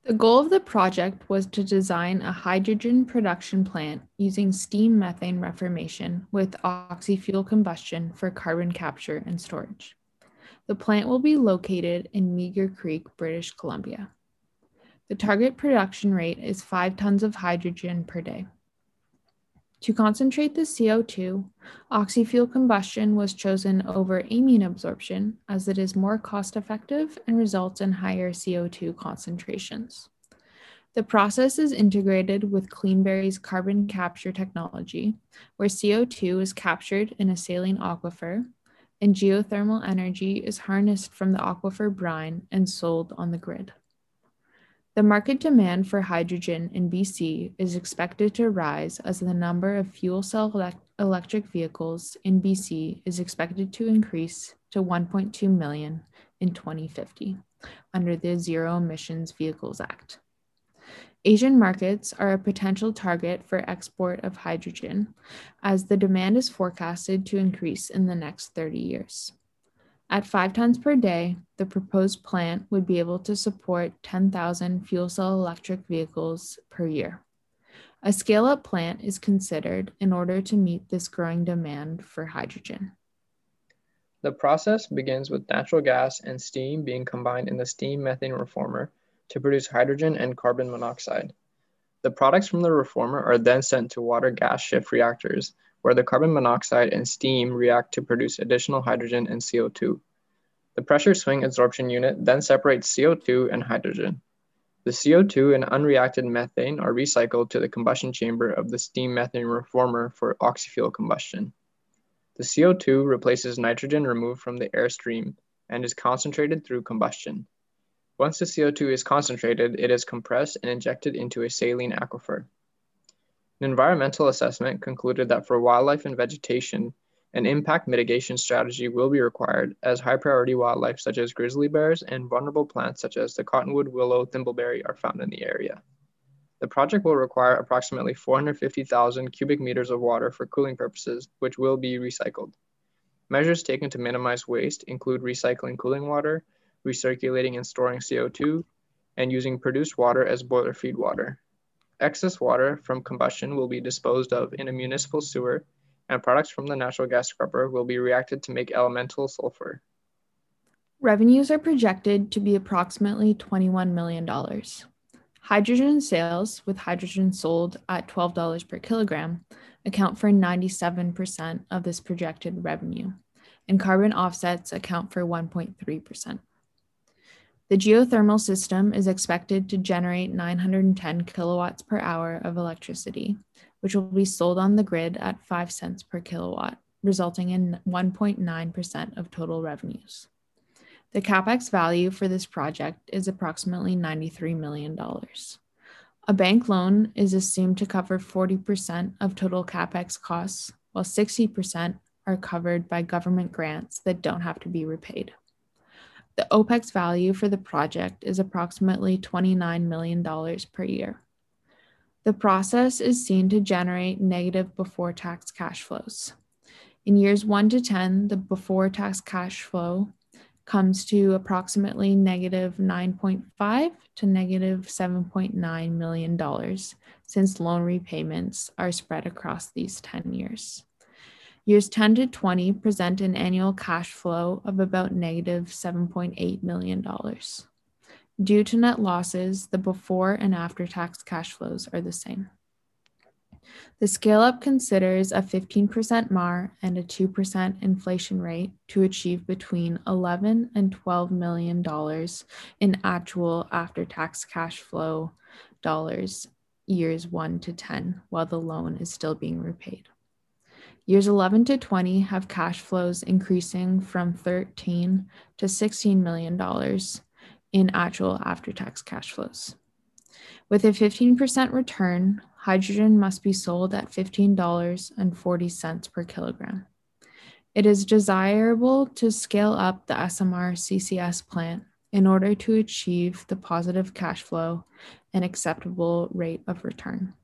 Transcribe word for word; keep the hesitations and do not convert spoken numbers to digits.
The goal of the project was to design a hydrogen production plant using steam methane reformation with oxy-fuel combustion for carbon capture and storage. The plant will be located in Meager Creek, British Columbia. The target production rate is five tons of hydrogen per day. To concentrate the C O two, oxy-fuel combustion was chosen over amine absorption as it is more cost-effective and results in higher C O two concentrations. The process is integrated with Cleanberry's carbon capture technology, where C O two is captured in a saline aquifer, and geothermal energy is harnessed from the aquifer brine and sold on the grid. The market demand for hydrogen in B C is expected to rise as the number of fuel cell elect- electric vehicles in B C is expected to increase to one point two million in twenty fifty under the Zero Emissions Vehicles Act. Asian markets are a potential target for export of hydrogen, as the demand is forecasted to increase in the next thirty years. At five tons per day, the proposed plant would be able to support ten thousand fuel cell electric vehicles per year. A scale-up plant is considered in order to meet this growing demand for hydrogen. The process begins with natural gas and steam being combined in the steam methane reformer to produce hydrogen and carbon monoxide. The products from the reformer are then sent to water gas shift reactors, where the carbon monoxide and steam react to produce additional hydrogen and C O two. The pressure swing adsorption unit then separates C O two and hydrogen. The C O two and unreacted methane are recycled to the combustion chamber of the steam methane reformer for oxy-fuel combustion. The C O two replaces nitrogen removed from the air stream and is concentrated through combustion. Once the C O two is concentrated, it is compressed and injected into a saline aquifer. An environmental assessment concluded that for wildlife and vegetation, an impact mitigation strategy will be required, as high priority wildlife such as grizzly bears and vulnerable plants such as the cottonwood willow thimbleberry are found in the area. The project will require approximately four hundred fifty thousand cubic meters of water for cooling purposes, which will be recycled. Measures taken to minimize waste include recycling cooling water, recirculating and storing C O two, and using produced water as boiler feed water. Excess water from combustion will be disposed of in a municipal sewer, and products from the natural gas scrubber will be reacted to make elemental sulfur. Revenues are projected to be approximately twenty-one million dollars. Hydrogen sales, with hydrogen sold at twelve dollars per kilogram, account for ninety-seven percent of this projected revenue, and carbon offsets account for one point three percent. The geothermal system is expected to generate nine hundred ten kilowatts per hour of electricity, which will be sold on the grid at five cents per kilowatt, resulting in one point nine percent of total revenues. The CapEx value for this project is approximately ninety-three million dollars. A bank loan is assumed to cover forty percent of total CapEx costs, while sixty percent are covered by government grants that don't have to be repaid. The OpEx value for the project is approximately twenty-nine million dollars per year. The process is seen to generate negative before-tax cash flows. In years one to ten, the before-tax cash flow comes to approximately negative nine point five to negative seven point nine million dollars, since loan repayments are spread across these ten years. Years ten to twenty present an annual cash flow of about negative seven point eight million dollars. Due to net losses, the before and after tax cash flows are the same. The scale-up considers a fifteen percent M A R and a two percent inflation rate to achieve between eleven and twelve million dollars in actual after-tax cash flow dollars years one to ten, while the loan is still being repaid. Years eleven to twenty have cash flows increasing from thirteen to sixteen million dollars in actual after-tax cash flows. With a fifteen percent return, hydrogen must be sold at fifteen dollars and forty cents per kilogram. It is desirable to scale up the S M R C C S plant in order to achieve the positive cash flow and acceptable rate of return.